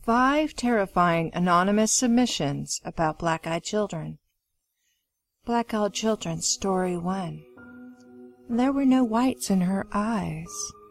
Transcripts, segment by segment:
5 terrifying anonymous submissions about black-eyed children. Black-eyed children, story 1. There were no whites in her eyes.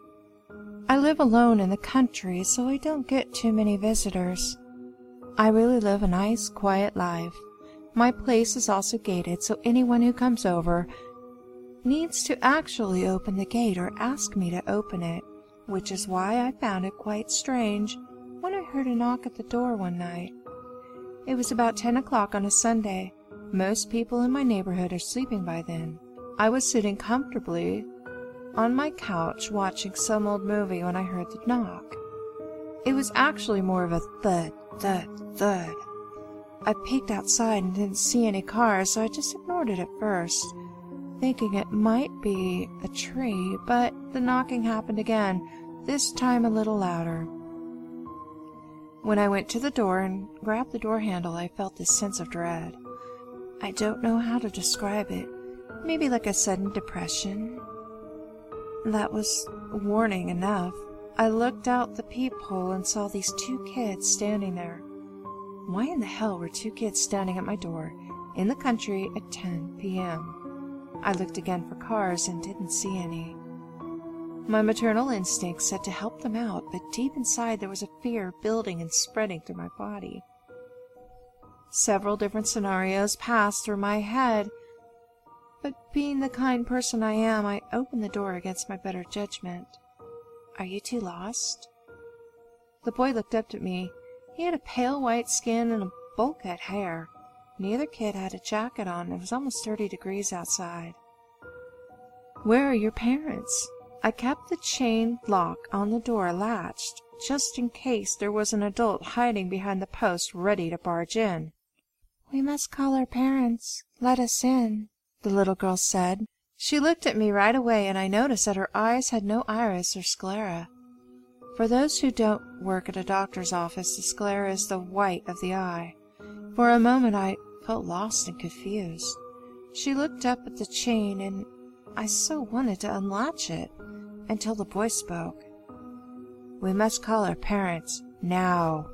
I live alone in the country, so I don't get too many visitors. I really live a nice, quiet life. My place is also gated, so anyone who comes over needs to actually open the gate or ask me to open it, which is why I found it quite strange when I heard a knock at the door one night. It was about 10 o'clock on a Sunday. Most people in my neighborhood are sleeping by then. I was sitting comfortably on my couch watching some old movie when I heard the knock. It was actually more of a thud, thud, thud. I peeked outside and didn't see any cars, so I just ignored it at first, thinking it might be a tree, but the knocking happened again, this time a little louder. When I went to the door and grabbed the door handle, I felt this sense of dread. I don't know how to describe it. Maybe like a sudden depression. That was warning enough. I looked out the peephole and saw these 2 kids standing there. Why in the hell were 2 kids standing at my door in the country at 10 p.m.? I looked again for cars and didn't see any. My maternal instinct said to help them out, but deep inside there was a fear building and spreading through my body. Several different scenarios passed through my head, but being the kind person I am, I opened the door against my better judgment. Are you 2 lost? The boy looked up at me. He had a pale white skin and a bowl cut hair. Neither kid had a jacket on. It was almost 30 degrees outside. Where are your parents? I kept the chain lock on the door latched, just in case there was an adult hiding behind the post ready to barge in. We must call our parents. Let us in, the little girl said. She looked at me right away, and I noticed that her eyes had no iris or sclera. For those who don't work at a doctor's office, the sclera is the white of the eye. For a moment I felt lost and confused. She looked up at the chain, and I so wanted to unlatch it until the boy spoke. We must call our parents now.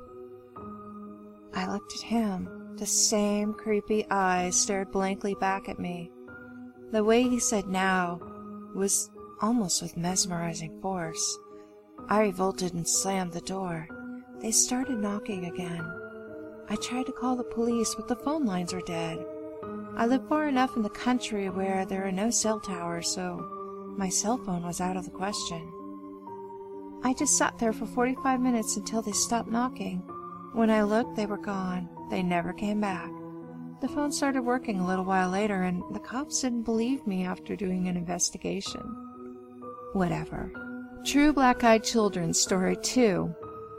I looked at him. The same creepy eyes stared blankly back at me. The way he said now was almost with mesmerizing force. I revolted and slammed the door. They started knocking again. I tried to call the police, but the phone lines were dead. I live far enough in the country where there are no cell towers, so my cell phone was out of the question. I just sat there for 45 minutes until they stopped knocking. When I looked, they were gone. They never came back. The phone started working a little while later, and the cops didn't believe me after doing an investigation. Whatever. True Black-Eyed Children, Story 2.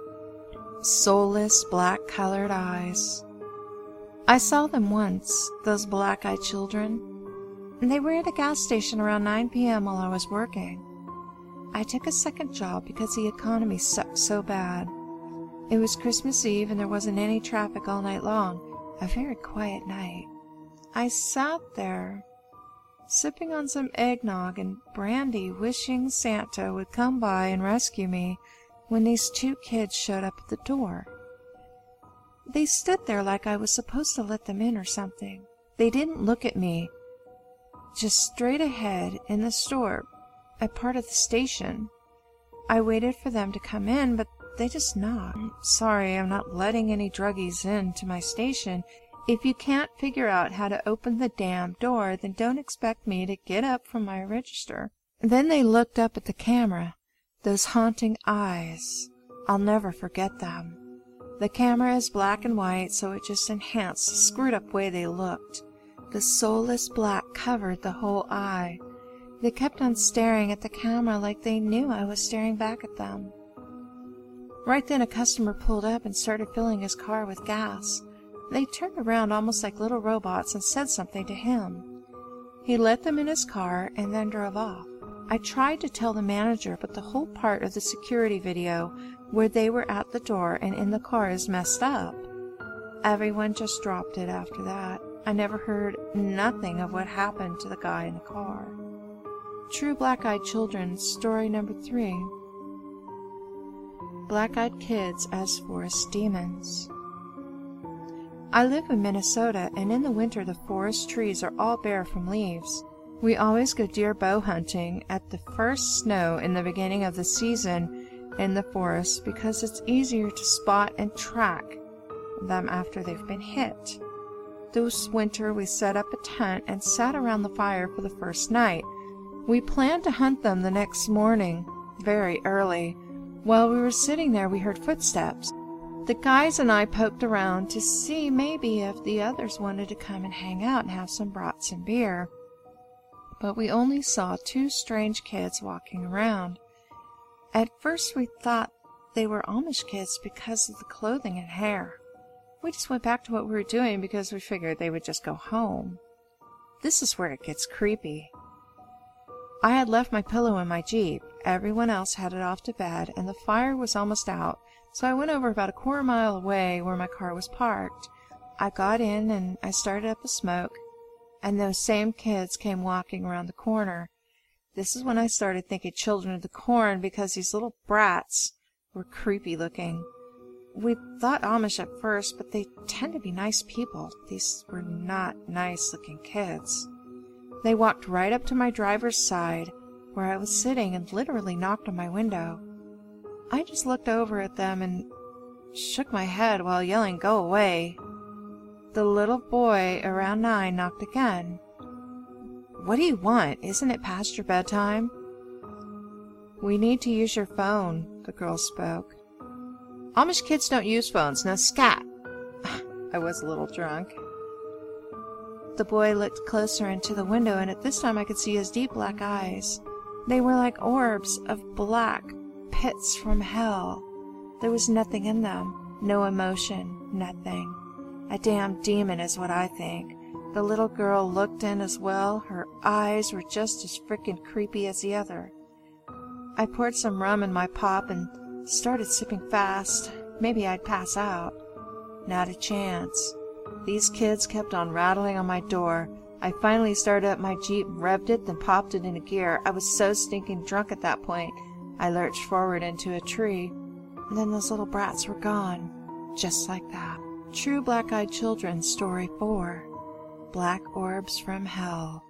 Soulless, black-colored eyes. I saw them once, those black-eyed children. They were at a gas station around 9 p.m. while I was working. I took a second job because the economy sucked so bad. It was Christmas Eve and there wasn't any traffic all night long. A very quiet night. I sat there, sipping on some eggnog and brandy, wishing Santa would come by and rescue me, when these 2 kids showed up at the door. They stood there like I was supposed to let them in or something. They didn't look at me, just straight ahead in the store, at part of the station. I waited for them to come in, but they just knocked. Sorry, I'm not letting any druggies into my station. If you can't figure out how to open the damn door, then don't expect me to get up from my register. Then they looked up at the camera. Those haunting eyes. I'll never forget them. The camera is black and white, so it just enhanced the screwed up way they looked. The soulless black covered the whole eye. They kept on staring at the camera like they knew I was staring back at them. Right then a customer pulled up and started filling his car with gas. They turned around almost like little robots and said something to him. He let them in his car and then drove off. I tried to tell the manager, but the whole part of the security video where they were at the door and in the car is messed up. Everyone just dropped it after that. I never heard nothing of what happened to the guy in the car. True Black-Eyed Children, Story number 3. Black-eyed kids as forest demons. I live in Minnesota, and in the winter the forest trees are all bare from leaves. We always go deer bow hunting at the first snow in the beginning of the season in the forest because it's easier to spot and track them after they've been hit. This winter we set up a tent and sat around the fire for the first night. We planned to hunt them the next morning, very early. While we were sitting there, we heard footsteps. The guys and I poked around to see maybe if the others wanted to come and hang out and have some brats and beer. But we only saw two strange kids walking around. At first we thought they were Amish kids because of the clothing and hair. We just went back to what we were doing because we figured they would just go home. This is where it gets creepy. I had left my pillow in my Jeep. Everyone else headed off to bed, and the fire was almost out, so I went over about a quarter mile away where my car was parked. I got in, and I started up a smoke, and those same kids came walking around the corner. This is when I started thinking Children of the Corn, because these little brats were creepy looking. We thought Amish at first, but they tend to be nice people. These were not nice-looking kids. They walked right up to my driver's side, where I was sitting, and literally knocked on my window. I just looked over at them and shook my head while yelling, "Go away." The little boy, around 9, knocked again. "What do you want? Isn't it past your bedtime?" "We need to use your phone," the girl spoke. "Amish kids don't use phones. Now scat." I was a little drunk. The boy looked closer into the window, and at this time I could see his deep black eyes. They were like orbs of black pits from hell. There was nothing in them. No emotion. Nothing. A damn demon is what I think. The little girl looked in as well. Her eyes were just as frickin' creepy as the other. I poured some rum in my pop and started sipping fast. Maybe I'd pass out. Not a chance. These kids kept on rattling on my door. I finally started up my Jeep, revved it, then popped it into gear. I was so stinking drunk at that point, I lurched forward into a tree. And then those little brats were gone. Just like that. True Black-Eyed Children, Story 4. Black Orbs from Hell.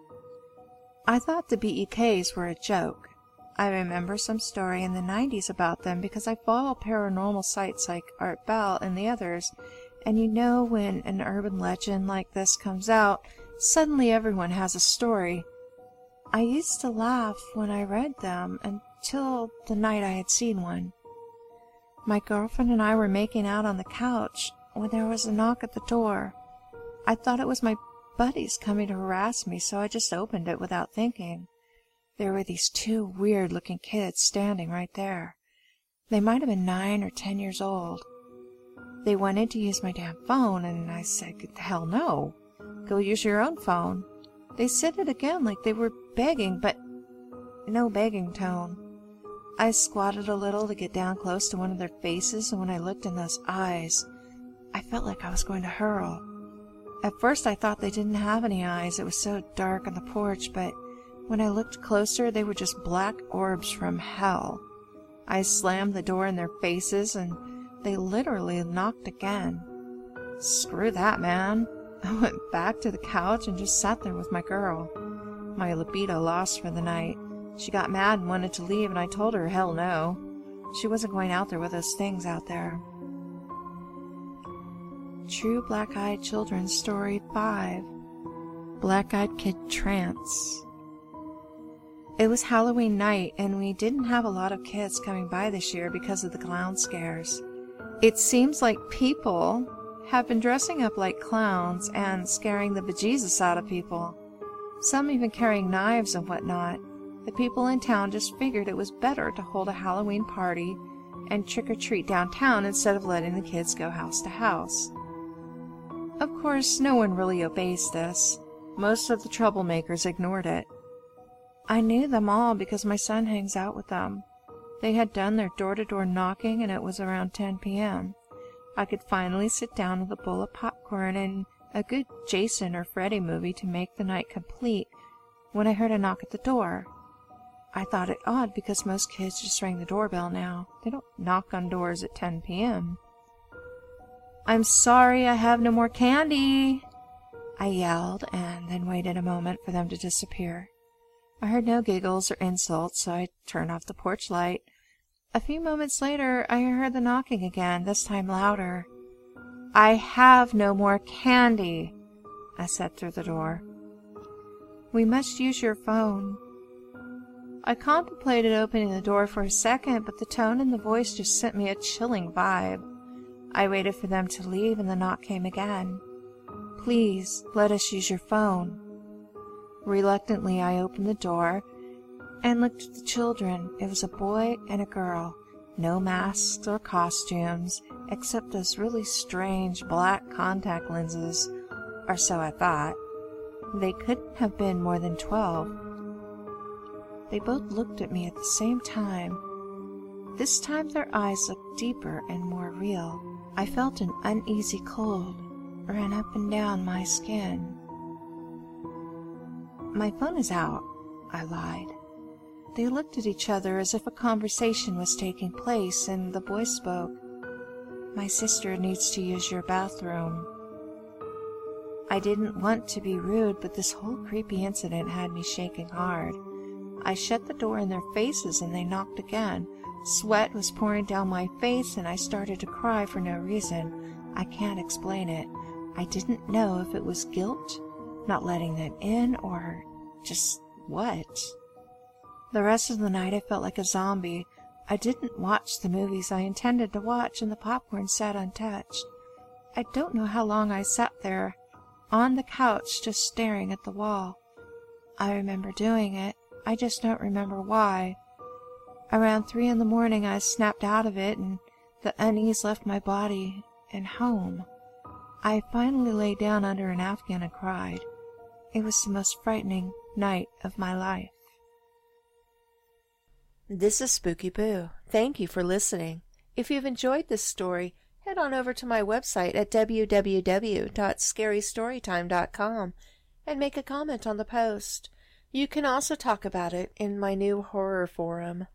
I thought the BEKs were a joke. I remember some story in the 90s about them because I follow paranormal sites like Art Bell and the others, and you know when an urban legend like this comes out, suddenly everyone has a story. I used to laugh when I read them until the night I had seen one. My girlfriend and I were making out on the couch when there was a knock at the door. I thought it was my buddies coming to harass me, so I just opened it without thinking. There were these two weird-looking kids standing right there. They might have been 9 or 10 years old. They wanted to use my damn phone, and I said, "Hell no. Go use your own phone." They said it again like they were begging, but no begging tone. I squatted a little to get down close to one of their faces, and when I looked in those eyes, I felt like I was going to hurl. At first I thought they didn't have any eyes. It was so dark on the porch, but when I looked closer, they were just black orbs from hell. I slammed the door in their faces, and they literally knocked again. Screw that, man. I went back to the couch and just sat there with my girl. My libido lost for the night. She got mad and wanted to leave, and I told her hell no. She wasn't going out there with those things out there. True Black-Eyed Children, Story 5. Black-Eyed Kid Trance. It was Halloween night, and we didn't have a lot of kids coming by this year because of the clown scares. It seems like people have been dressing up like clowns and scaring the bejesus out of people. Some even carrying knives and whatnot. The people in town just figured it was better to hold a Halloween party and trick-or-treat downtown instead of letting the kids go house to house. Of course, no one really obeys this. Most of the troublemakers ignored it. I knew them all because my son hangs out with them. They had done their door-to-door knocking, and it was around 10 p.m. I could finally sit down with a bowl of popcorn and a good Jason or Freddy movie to make the night complete when I heard a knock at the door. I thought it odd because most kids just ring the doorbell now. They don't knock on doors at 10 p.m. "I'm sorry, I have no more candy," I yelled, and then waited a moment for them to disappear. I heard no giggles or insults, so I turned off the porch light. A few moments later, I heard the knocking again, this time louder. "I have no more candy," I said through the door. "We must use your phone." I contemplated opening the door for a second, but the tone in the voice just sent me a chilling vibe. I waited for them to leave, and the knock came again. "Please, let us use your phone." Reluctantly, I opened the door and looked at the children. It was a boy and a girl. No masks or costumes, except those really strange black contact lenses, or so I thought. They couldn't have been more than 12. They both looked at me at the same time. This time their eyes looked deeper and more real. I felt an uneasy cold run up and down my skin. "My phone is out," I lied. They looked at each other as if a conversation was taking place, and the boy spoke. "My sister needs to use your bathroom." I didn't want to be rude, but this whole creepy incident had me shaking hard. I shut the door in their faces, and they knocked again. Sweat was pouring down my face, and I started to cry for no reason. I can't explain it. I didn't know if it was guilt, not letting them in, or just what. The rest of the night I felt like a zombie. I didn't watch the movies I intended to watch, and the popcorn sat untouched. I don't know how long I sat there on the couch just staring at the wall. I remember doing it. I just don't remember why. Around 3 in the morning I snapped out of it, and the unease left my body and home. I finally lay down under an Afghan and cried. It was the most frightening night of my life. This is Spooky Boo. Thank you for listening. If you've enjoyed this story, head on over to my website at www.scarystorytime.com and make a comment on the post. You can also talk about it in my new horror forum.